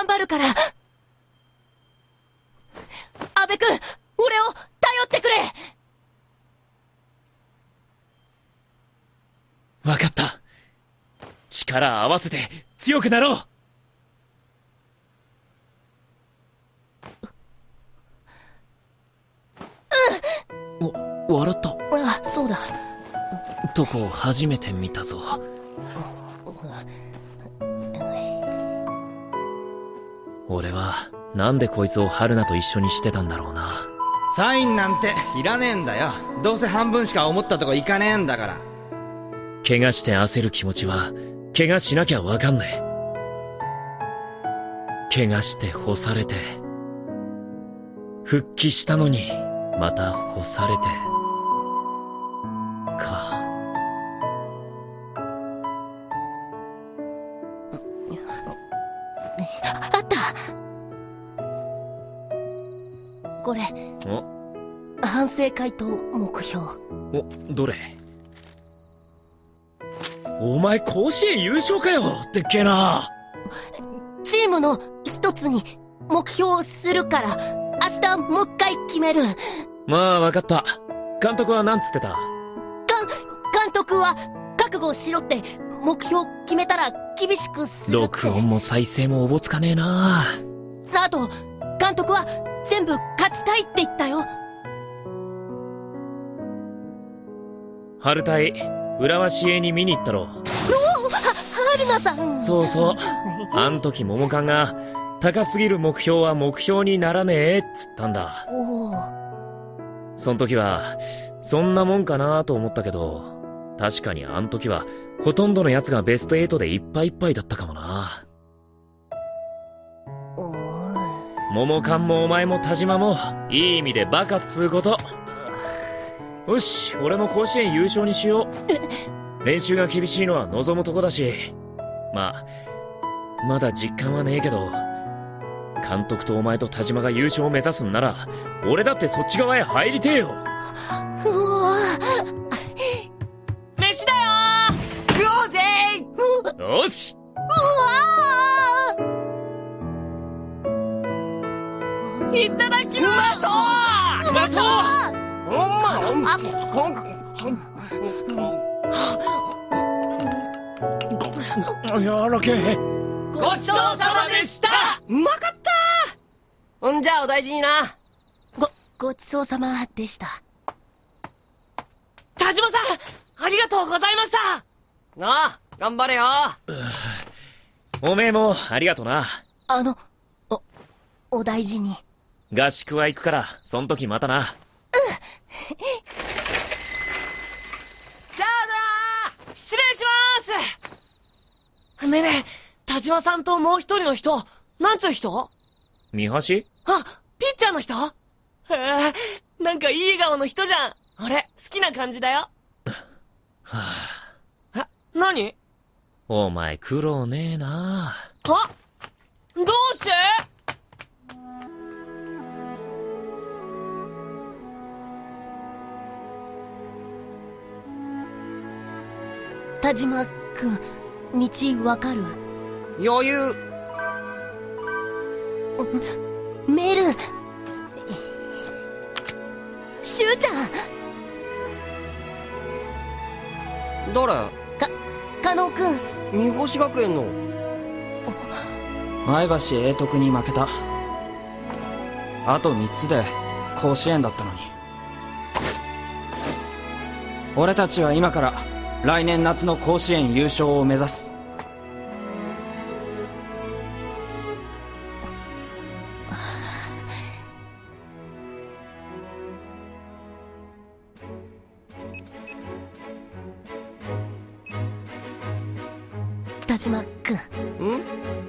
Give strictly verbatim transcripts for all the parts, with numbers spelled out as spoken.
張るから。阿部君、俺を頼ってくれ。 わかった。力合わせて強くなろう。うん。お、笑った。 あ、そうだ。 とこ初めて見たぞ。俺はなんでこいつを春菜と一緒にしてたんだろうな。 サインなんていらねえんだよ。どうせ半分しか思ったとこいかねえんだから。 怪我して焦る気持ちは怪我しなきゃわかんねえ。怪我して干されて復帰したのにまた干されてか。 あった。これ。 お、 反省会と目標。 お、どれ。お前甲子園優勝かよ。でっけえな。 チームの一つに目標するから明日もう一回決める。 まあ分かった。監督はなんつってた？ 監監督は覚悟しろって。目標決めたら厳しくするって。 録音も再生もおぼつかねえな。 あと監督は全部勝ちたいって言ったよ。 春隊浦和市営に見に行ったろ。おお、 春菜さん。 そうそう。あん時桃缶が高すぎる目標は目標にならねえっつったんだ。 おお。 そん時はそんなもんかなと思ったけど、確かにあん時はほとんどのやつがベストエイトでいっぱいいっぱいだったかもな。 おー。 桃缶もお前も田島もいい意味でバカっつうこと。よし、俺も甲子園優勝にしよう。練習が厳しいのは望むとこだし、まあまだ実感はねえけど、監督とお前と田島が優勝を目指すんなら俺だってそっち側へ入りてえよ。 うわ飯だよー、食おうぜー。よし。 うわー、いただきます。 うまそう。 うまっ。やらけえ。 ごちそうさまでした。うまかったー。んじゃあお大事にな。 ごごちそうさまでした。 田島さん、ありがとうございました。ああ、頑張れよ。 おめえもありがとな。 あのおお大事に。 合宿は行くからそん時またな。うん。 じゃあな、失礼します。ねえねえ、田島さんともう一人の人、なんつう人？ 三橋？ あ、ピッチャーの人？へえ、なんかいい笑顔の人じゃん。俺、好きな感じだよ。 はぁ、あ。え、何？ お前苦労ねえな。 あ、どうして？ 田島君、道わかる？ 余裕。 メール。しゅうちゃん。 誰？ か、加納君。 三星学園の。 前橋英徳に負けた。あとみっつで甲子園だったのに。俺たちは今から来年夏の甲子園優勝を目指す。 田島君。 ん？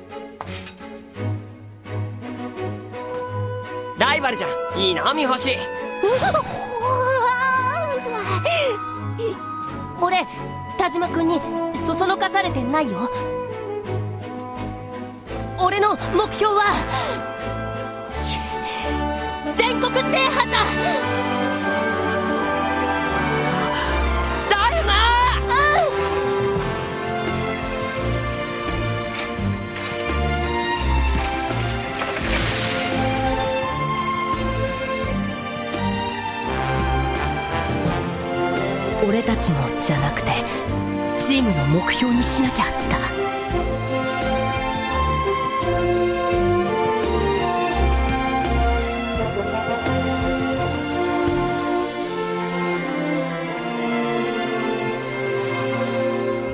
ライバルじゃん。いいな、三星。 俺、田島君にそそのかされてないよ。俺の目標は全国制覇だ。 だよな。 うん。 たちもじゃなくてチームの目標にしなきゃだ。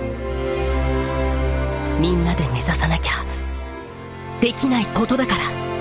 みんなで目指さなきゃできないことだから。